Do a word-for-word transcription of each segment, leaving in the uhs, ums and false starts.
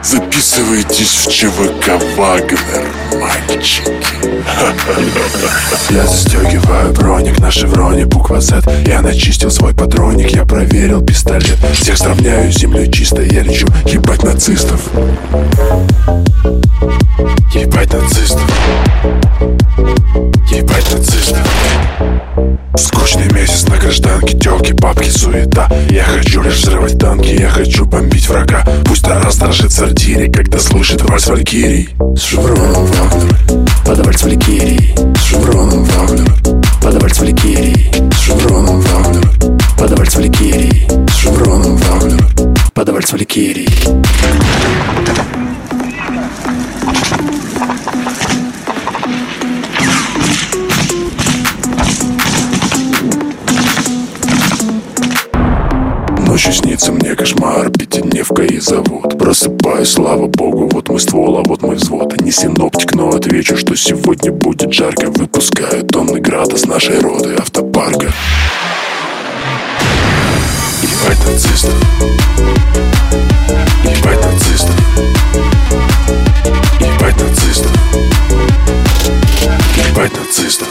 Записывайтесь в ЧВК Вагнер, мальчики. Я застегиваю броник на шевроне буква Z. Я начистил свой патроник, я проверил пистолет. Всех сравняю с землей чисто, я лечу ебать нацистов. Ебать нацистов. Ебать нацистов. Скучный месяц на гражданке, тёлки, бабки, суета. Я хочу лишь взрывать танки, я хочу бомбить врага. Пусть Тарас дрожит в сортире, когда слышит вальс Валькирий. С шевроном Вагнер, под вальс Валькирий. С шевроном Вагнер, под вальс Валькирий. С шевроном Вагнер, под вальс Валькирий. С шевроном Вагнер, под вальс Валькирий. Ночью снится мне кошмар, пятидневка и завод. Просыпаюсь, слава богу, вот мой ствол, а вот мой взвод. Не синоптик, но отвечу, что сегодня будет жарко. Выпускаю тонны града с нашей роты автопарка. Ебать нацистов. Ебать нацистов. Ебать нацистов. Ебать нацистов.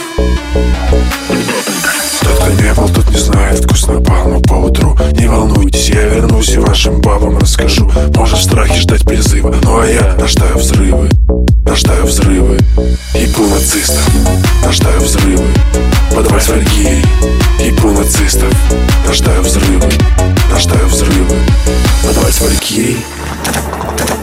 Тот, кто не был, тот не знает вкус напалма поутру. Не волнуйтесь, я вернусь и вашим бабам расскажу. Можешь в страхе ждать призыва, ну а я рождаю взрывы. Рождаю взрывы. Ебу нацистов. Рождаю взрывы. Под вальс Валькирий. Ебу нацистов. Рождаю взрывы. Рождаю взрывы. Под вальс Валькирий.